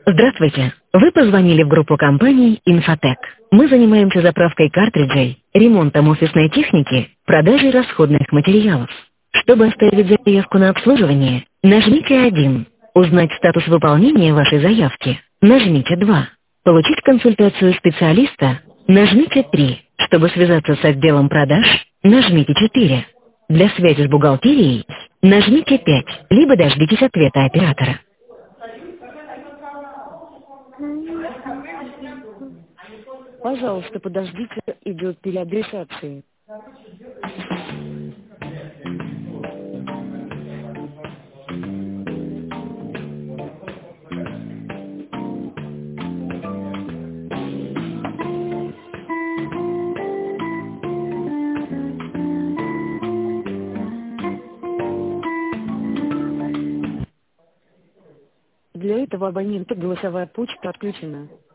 Здравствуйте! Вы позвонили в группу компаний «Инфотек». Мы занимаемся заправкой картриджей, ремонтом офисной техники, продажей расходных материалов. Чтобы оставить заявку на обслуживание, нажмите 1. Узнать статус выполнения вашей заявки, нажмите 2. Получить консультацию специалиста, нажмите 3. Чтобы связаться с отделом продаж, нажмите 4. Для связи с бухгалтерией, нажмите 5, либо дождитесь ответа оператора. Пожалуйста, подождите, идет переадресация. Для этого абонента голосовая почта отключена.